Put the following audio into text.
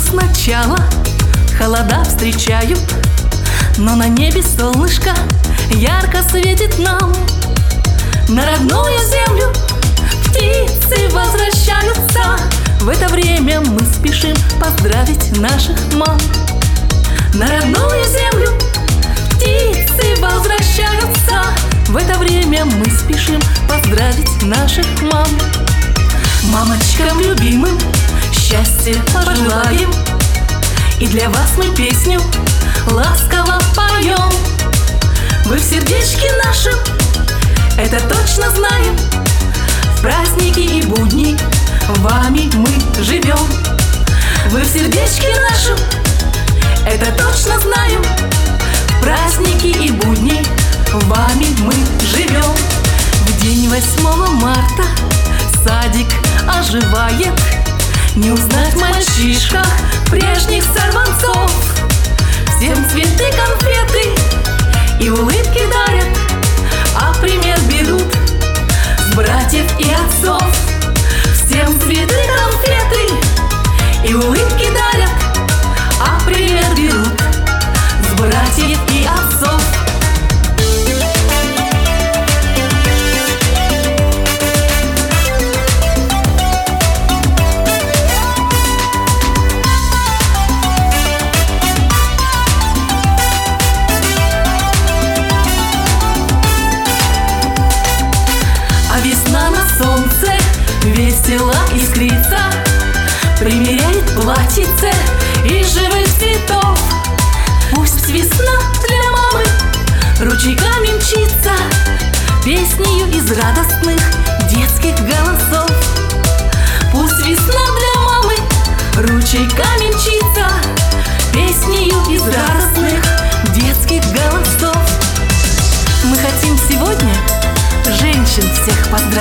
сначала холода встречают, но на небе солнышко ярко светит нам. На родную землю птицы возвращаются. В это время мы спешим поздравить наших мам. На родную землю птицы возвращаются. В это время мы спешим поздравить наших мам. Мамочкам любимым счастья пожелаем, и для вас мы песню ласково поем. Вы в сердечке нашем, это точно знаем. В праздники и будни вами мы живем. Вы в сердечке нашем, это точно знаем. В праздники и будни вами мы живем. В день 8 марта садик оживает. Не узнать в мальчишках прежних сорванцов. Всем цветы, конфеты и улыбки дарят, а пример берут с братьев и отцов. Всем цветы, конфеты и улыбки дарят, а пример берут с братьев и отцов. Весна на солнце весело искрится, примеряет платьице из живых цветов. Пусть весна для мамы ручейками мчится, песнею из радостных детских голосов. Пусть весна для мамы ручейками мчится, песнею из радостных детских голосов. Мы хотим сегодня женщин всех поздравить.